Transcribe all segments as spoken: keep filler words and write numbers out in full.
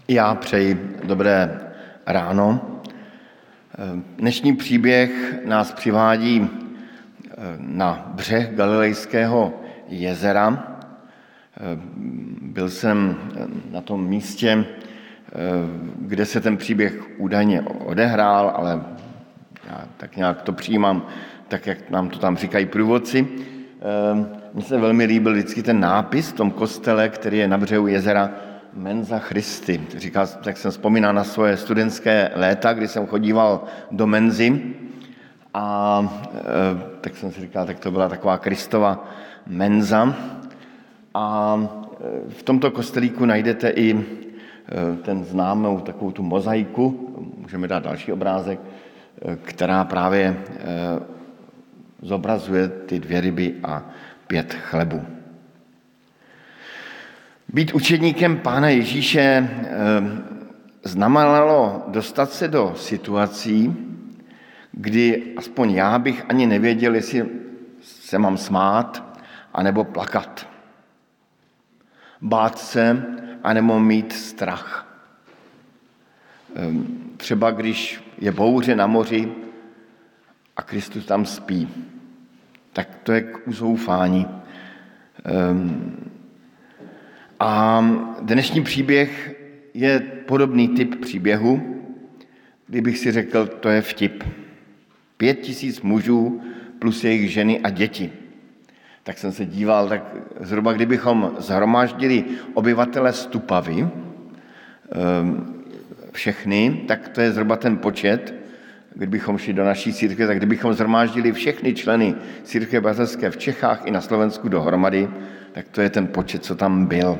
Já přeji dobré ráno. Dnešní příběh nás přivádí na břeh Galilejského jezera. Byl jsem na tom místě, kde se ten příběh údajně odehrál, ale já tak nějak to přijímám, tak jak nám to tam říkají průvodci. Mně se velmi líbil vždycky ten nápis v tom kostele, který je na břehu jezera Mensa Christi. Říkal, tak jsem vzpomínal na svoje studentské léta, kdy jsem chodíval do Menzy a e, tak jsem si říkal, tak to byla taková Kristova menza. A v tomto kostelíku najdete i e, ten známou takovou tu mozaiku, můžeme dát další obrázek, e, která právě e, zobrazuje ty dvě ryby a pět chlebů. Být učedníkem Pána Ježíše e, znamenalo dostat se do situací, kdy aspoň já bych ani nevěděl, jestli se mám smát, anebo plakat. Bát se, anebo mít strach. E, třeba když je bouře na moři a Kristus tam spí, tak to je k uzoufání. E, A dnešní příběh je podobný typ příběhu, kdybych si řekl, to je vtip. Pět tisíc mužů plus jejich ženy a děti. Tak jsem se díval, tak zhruba kdybychom zhromáždili obyvatele Stupavy, všechny, tak to je zhruba ten počet. Kdybychom šli do naší církve, tak kdybychom zhromáždili všechny členy církve bratrské v Čechách i na Slovensku dohromady, tak to je ten počet, co tam byl.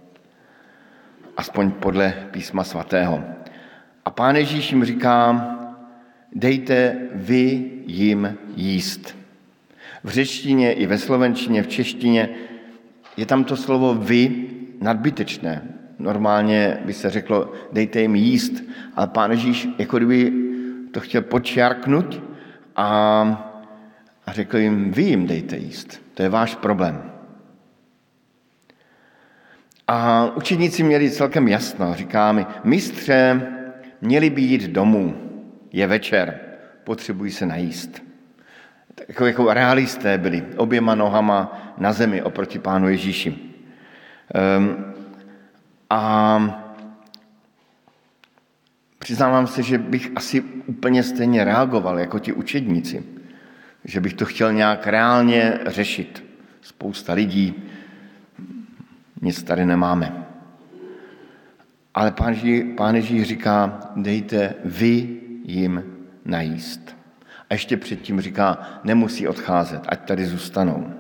Aspoň podle písma svatého. A Pán Ježíš jim říká, dejte vy jim jíst. V řečtině i ve slovenštině, v češtině je tam to slovo vy nadbytečné. Normálně by se řeklo, dejte jim jíst, ale Pán Ježíš jako kdyby to chtěl podčiarknout a, a řekl jim, vy jim dejte jíst. To je váš problém. A učedníci měli celkem jasno. Říká mi, mistře, měli by jít domů. Je večer, potřebují se najíst. Jako, jako realisté byli, oběma nohama na zemi oproti Pánu Ježíši. Um, a přiznávám se, že bych asi úplně stejně reagoval jako ti učedníci. Že bych to chtěl nějak reálně řešit. Spousta lidí, nic tady nemáme. Ale Pán Ježíš, Pán Ježíš říká, dejte vy jim najíst. A ještě předtím říká, nemusí odcházet, ať tady zůstanou.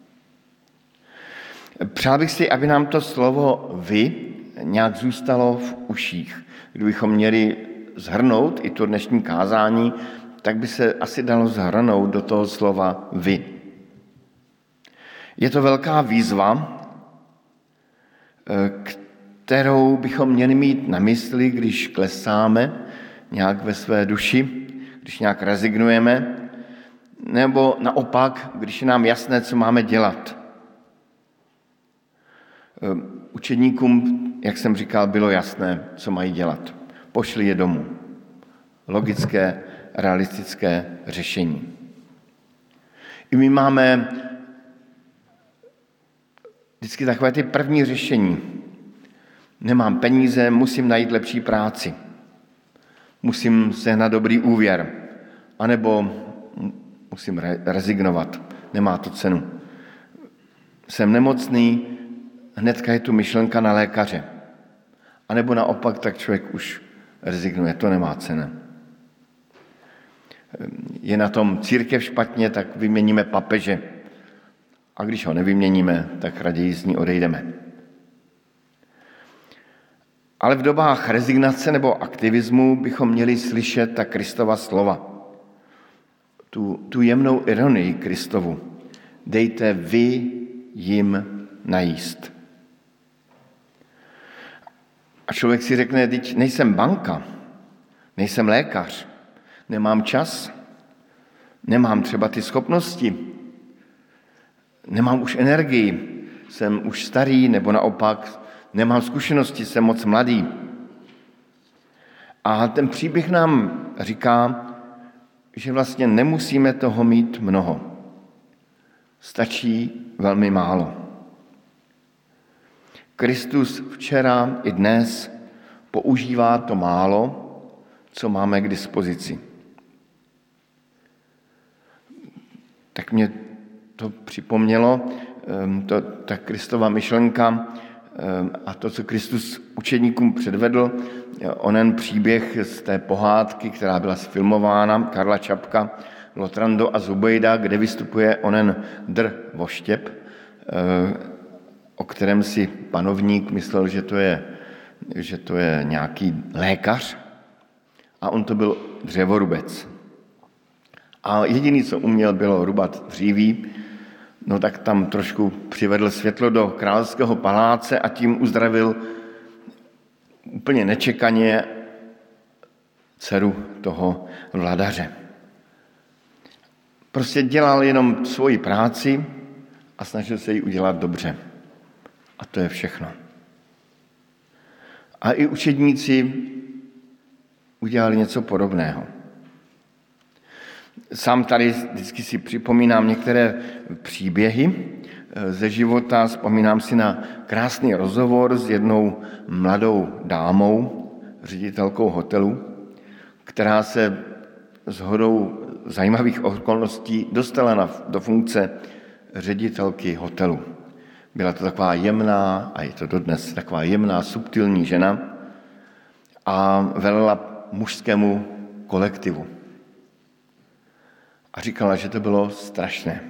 Přál bych si, aby nám to slovo vy nějak zůstalo v uších. Kdybychom měli zhrnout i to dnešní kázání, tak by se asi dalo zhrnout do toho slova vy. Je to velká výzva, kterou bychom měli mít na mysli, když klesáme nějak ve své duši, když nějak rezignujeme, nebo naopak, když je nám jasné, co máme dělat. Učedníkům, jak jsem říkal, bylo jasné, co mají dělat. Pošli je domů. Logické, realistické řešení. I my máme vždycky takové ty první řešení. Nemám peníze, musím najít lepší práci. Musím sehnat dobrý úvěr. Anebo musím re- rezignovat. Nemá to cenu. Jsem nemocný, hnedka je tu myšlenka na lékaře. A nebo naopak, tak člověk už rezignuje. To nemá cenu. Je na tom církev špatně, tak vyměníme papeže. A když ho nevyměníme, tak raději z ní odejdeme. Ale v dobách rezignace nebo aktivismu bychom měli slyšet ta Kristova slova. Tu, tu jemnou ironii Kristovu. Dejte vy jim najíst. A člověk si řekne, teď nejsem banka, nejsem lékař, nemám čas, nemám třeba ty schopnosti, nemám už energii, jsem už starý, nebo naopak nemám zkušenosti, jsem moc mladý. A ten příběh nám říká, že vlastně nemusíme toho mít mnoho. Stačí velmi málo. Kristus včera i dnes používá to málo, co máme k dispozici. Tak mě to připomnělo, to, ta Kristova myšlenka a to, co Kristus učedníkům předvedl, onen příběh z té pohádky, která byla sfilmována, Karla Čapka, Lotrando a Zubejda, kde vystupuje onen dr voštěp, o kterém si panovník myslel, že to je, že to je nějaký lékař, a on to byl dřevorubec. A jediný, co uměl, bylo rubat dříví, no tak tam trošku přivedl světlo do královského paláce a tím uzdravil úplně nečekaně dceru toho vladaře. Prostě dělal jenom svoji práci a snažil se ji udělat dobře. A to je všechno. A i učedníci udělali něco podobného. Sám tady vždycky si připomínám některé příběhy ze života, vzpomínám si na krásný rozhovor s jednou mladou dámou, ředitelkou hotelu, která se shodou zajímavých okolností dostala na, do funkce ředitelky hotelu. Byla to taková jemná, a je to dodnes, taková jemná, subtilní žena a velela mužskému kolektivu. A říkala, že to bylo strašné.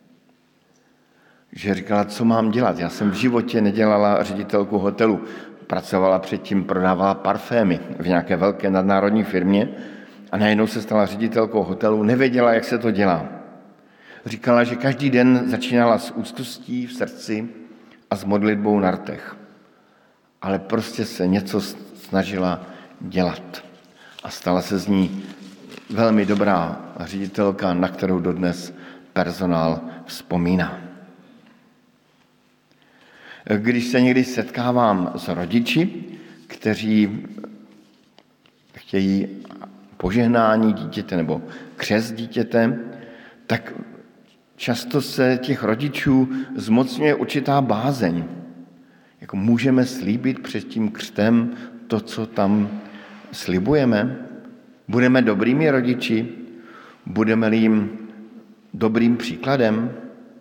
Že říkala, co mám dělat. Já jsem v životě nedělala ředitelku hotelu. Pracovala předtím, prodávala parfémy v nějaké velké nadnárodní firmě a najednou se stala ředitelkou hotelu, nevěděla, jak se to dělá. Říkala, že každý den začínala s úzkostí v srdci a s modlitbou na rtech. Ale prostě se něco snažila dělat. A stala se z ní velmi dobrá ředitelka, na kterou dodnes personál vzpomíná. Když se někdy setkávám s rodiči, kteří chtějí požehnání dítěte nebo křest dítěte, tak často se těch rodičů zmocňuje určitá bázeň. Jako můžeme slíbit před tím křtem to, co tam slibujeme? Budeme dobrými rodiči? Budeme jim dobrým příkladem?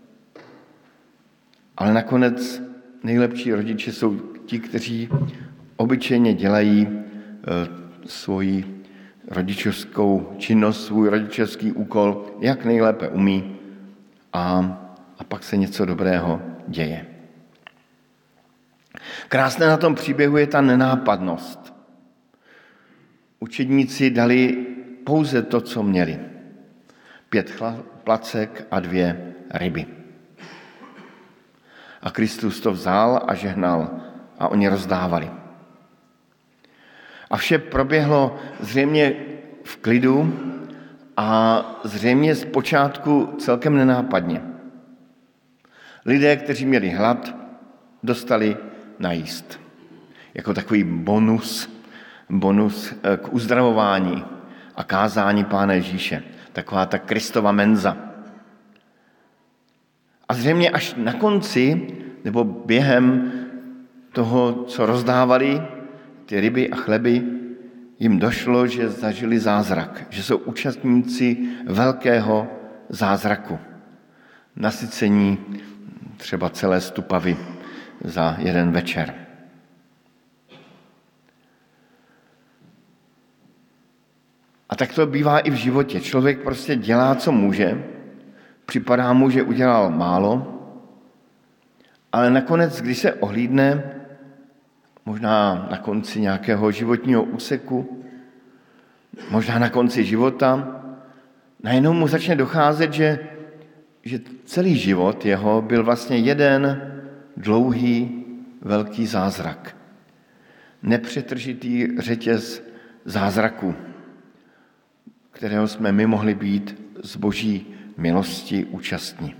Ale nakonec nejlepší rodiče jsou ti, kteří obyčejně dělají svoji rodičovskou činnost, svůj rodičovský úkol, jak nejlépe umí a, a pak se něco dobrého děje. Krásné na tom příběhu je ta nenápadnost. Učedníci dali pouze to, co měli. Pět placek a dvě ryby. A Kristus to vzal a žehnal a oni rozdávali. A vše proběhlo zřejmě v klidu a zřejmě zpočátku celkem nenápadně. Lidé, kteří měli hlad, dostali najíst. Jako takový bonus, bonus k uzdravování a kázání Pána Ježíše. Taková ta Kristova menza. A zřejmě až na konci, nebo během toho, co rozdávali, ty ryby a chleby, jim došlo, že zažili zázrak, že jsou účastníci velkého zázraku. Nasycení třeba celé stupavy za jeden večer. A tak to bývá i v životě. Člověk prostě dělá, co může, připadá mu, že udělal málo, ale nakonec, když se ohlídne, možná na konci nějakého životního úseku, možná na konci života, najednou mu začne docházet, že, že celý život jeho byl vlastně jeden dlouhý, velký zázrak. Nepřetržitý řetěz zázraku, kterého jsme my mohli být z Boží milosti účastní.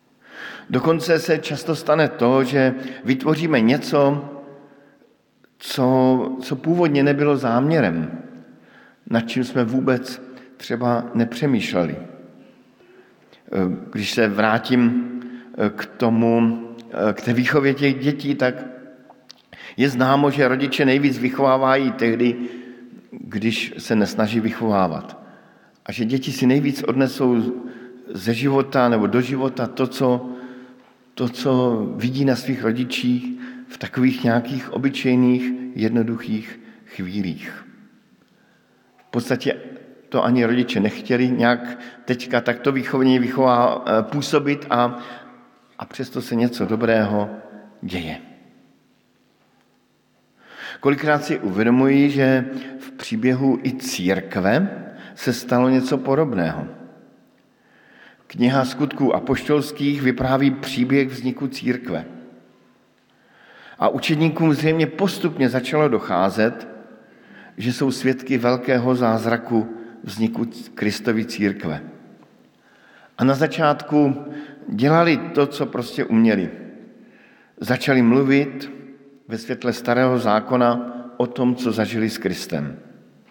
Dokonce se často stane to, že vytvoříme něco, co co, co původně nebylo záměrem, nad čím jsme vůbec třeba nepřemýšleli. Když se vrátím k tomu, k té výchově těch dětí, tak je známo, že rodiče nejvíc vychovávají tehdy, když se nesnaží vychovávat. A že děti si nejvíc odnesou ze života nebo do života to, co, to, co vidí na svých rodičích v takových nějakých obyčejných, jednoduchých chvílích. V podstatě to ani rodiče nechtěli nějak teďka takto výchovně vychová, působit a, a přesto se něco dobrého děje. Kolikrát si uvědomuji, že v příběhu i církve se stalo něco podobného. Kniha Skutků apoštolských vypráví příběh vzniku církve. A učedníkům zřejmě postupně začalo docházet, že jsou svědky velkého zázraku vzniku Kristovy církve. A na začátku dělali to, co prostě uměli. Začali mluvit ve světle starého zákona o tom, co zažili s Kristem.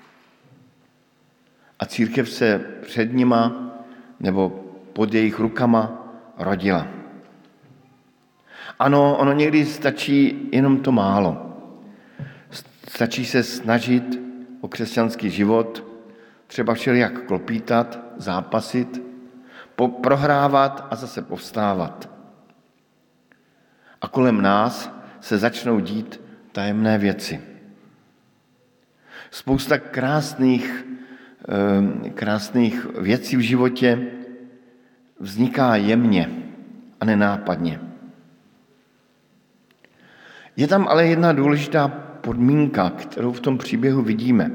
A církev se před nima nebo pod jejich rukama rodila. Ano, ono někdy stačí jenom to málo. Stačí se snažit o křesťanský život, třeba všelijak klopítat, zápasit, prohrávat a zase povstávat. A kolem nás se začnou dít tajemné věci. Spousta krásných, krásných věcí v životě vzniká jemně a nenápadně. Je tam ale jedna důležitá podmínka, kterou v tom příběhu vidíme.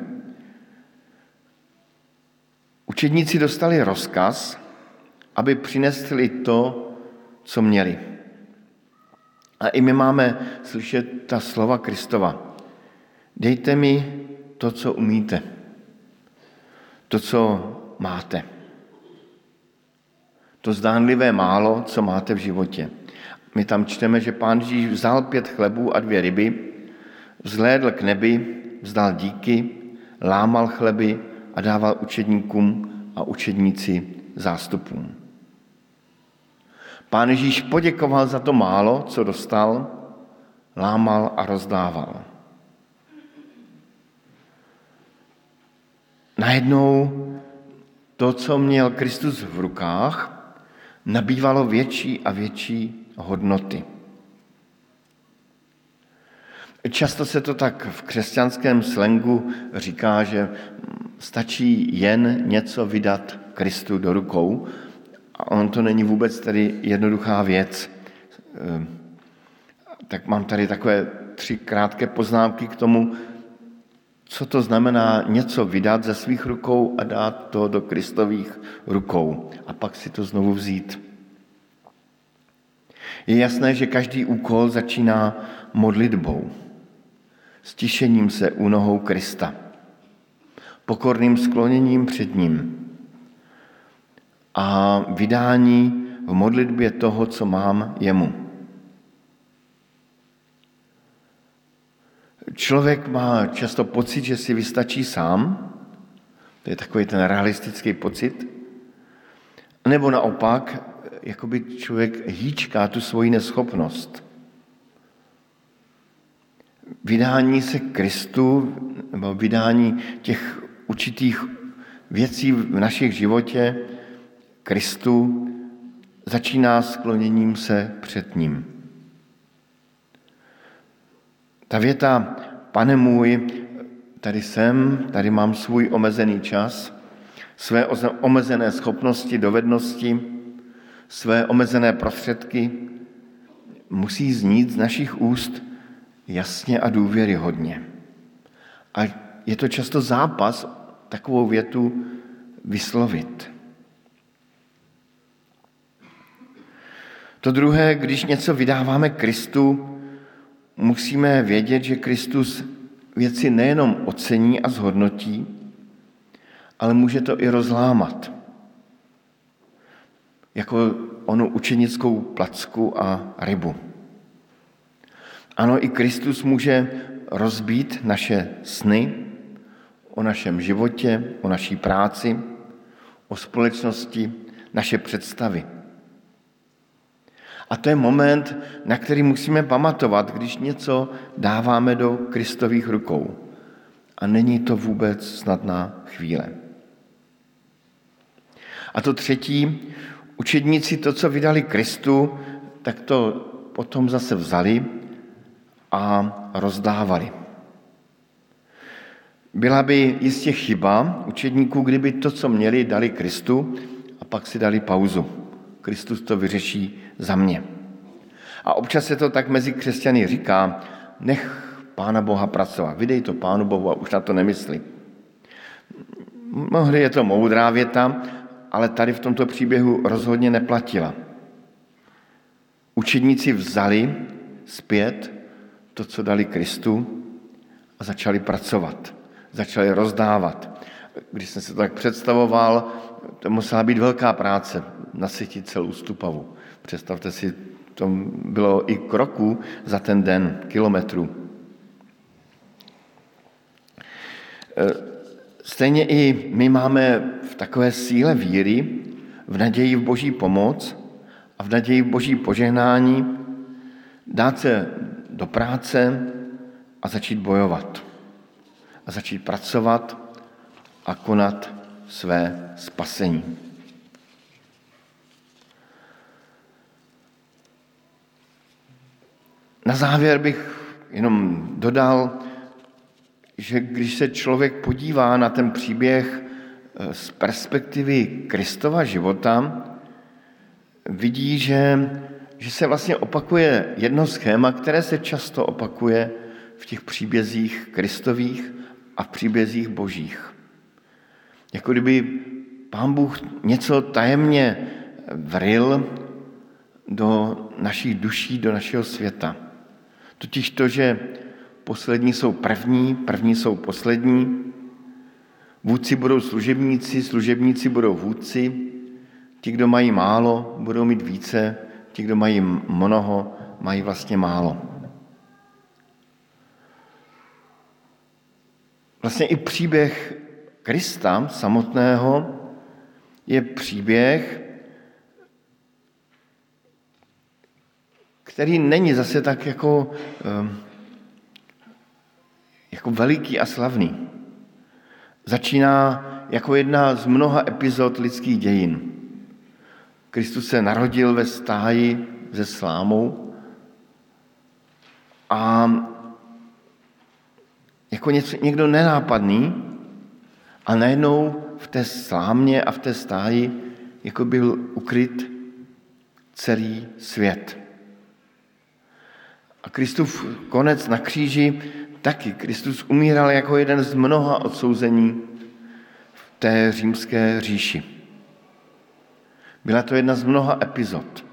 Učedníci dostali rozkaz, aby přinesli to, co měli. A i my máme slyšet ta slova Kristova. Dejte mi to, co umíte. To, co máte. To zdánlivé málo, co máte v životě. My tam čteme, že Pán Ježíš vzal pět chlebů a dvě ryby, vzhlédl k nebi, vzdal díky, lámal chleby a dával učedníkům a učedníci zástupům. Pán Ježíš poděkoval za to málo, co dostal, lámal a rozdával. Najednou to, co měl Kristus v rukách, nabývalo větší a větší hodnoty. Často se to tak v křesťanském slangu říká, že stačí jen něco vydat Kristu do rukou a on to není vůbec tady jednoduchá věc. Tak mám tady takové tři krátké poznámky k tomu, co to znamená něco vydat ze svých rukou a dát to do Kristových rukou a pak si to znovu vzít. Je jasné, že každý úkol začíná modlitbou, stišením se u nohou Krista, pokorným skloněním před ním a vydání v modlitbě toho, co mám jemu. Člověk má často pocit, že si vystačí sám, to je takový ten realistický pocit, nebo naopak, jakoby člověk hýčká tu svoji neschopnost. Vydání se Kristu, nebo vydání těch určitých věcí v našich životě Kristu začíná skloněním se před ním. Ta věta, Pane můj, tady jsem, tady mám svůj omezený čas, své omezené schopnosti, dovednosti, své omezené prostředky, musí znít z našich úst jasně a důvěryhodně. A je to často zápas takovou větu vyslovit. To druhé, když něco vydáváme Kristu, musíme vědět, že Kristus věci nejenom ocení a zhodnotí, ale může to i rozlámat. Jako onu učenickou placku a rybu. Ano, i Kristus může rozbít naše sny o našem životě, o naší práci, o společnosti, naše představy. A to je moment, na který musíme pamatovat, když něco dáváme do Kristových rukou. A není to vůbec snadná chvíle. A to třetí, učedníci to, co vydali Kristu, tak to potom zase vzali a rozdávali. Byla by jistě chyba učedníků, kdyby to, co měli, dali Kristu a pak si dali pauzu. Kristus to vyřeší za mě. A občas se to tak mezi křesťany říká, nech Pána Boha pracovat, vydej to Pánu Bohu a už na to nemyslí. Mnohdy je to moudrá věta, ale tady v tomto příběhu rozhodně neplatila. Učedníci vzali zpět to, co dali Kristu a začali pracovat, začali rozdávat. Když jsem se to tak představoval, to musela být velká práce, nasytit celou Stupavu. Představte si, to bylo i kroků za ten den, kilometrů. Stejně i my máme v takové síle víry, v naději v Boží pomoc a v naději v Boží požehnání dát se do práce a začít bojovat. A začít pracovat a konat své spasení. Na závěr bych jenom dodal, že když se člověk podívá na ten příběh z perspektivy Kristova života, vidí, že, že se vlastně opakuje jedno schéma, které se často opakuje v těch příbězích Kristových a v příbězích božích. Jako kdyby Pán Bůh něco tajemně vryl do našich duší, do našeho světa. Totiž to, že poslední jsou první, první jsou poslední, vůdci budou služebníci, služebníci budou vůdci, ti, kdo mají málo, budou mít více, ti, kdo mají mnoho, mají vlastně málo. Vlastně i příběh Krista samotného je příběh, který není zase tak jako, jako veliký a slavný. Začíná jako jedna z mnoha epizod lidských dějin. Kristus se narodil ve stáji se slámou a jako něco, někdo nenápadný a najednou v té slámě a v té stáji jako byl ukryt celý svět. A Kristův konec na kříži taky. Kristus umíral jako jeden z mnoha odsouzení v té římské říši. Byla to jedna z mnoha epizod.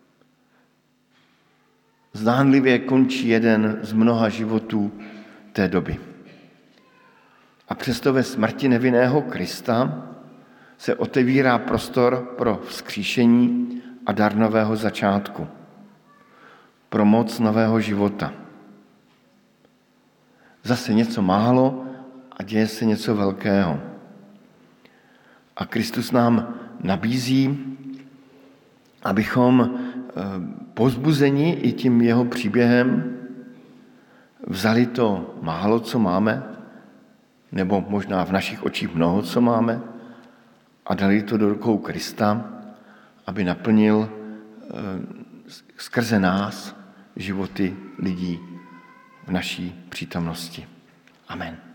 Zdánlivě končí jeden z mnoha životů té doby. A přesto ve smrti nevinného Krista se otevírá prostor pro vzkříšení a dar nového začátku. Pro moc nového života. Zase něco málo a děje se něco velkého. A Kristus nám nabízí, abychom povzbuzeni i tím jeho příběhem vzali to málo, co máme, nebo možná v našich očích mnoho, co máme, a dali to do rukou Krista, aby naplnil skrze nás životy lidí v naší přítomnosti. Amen.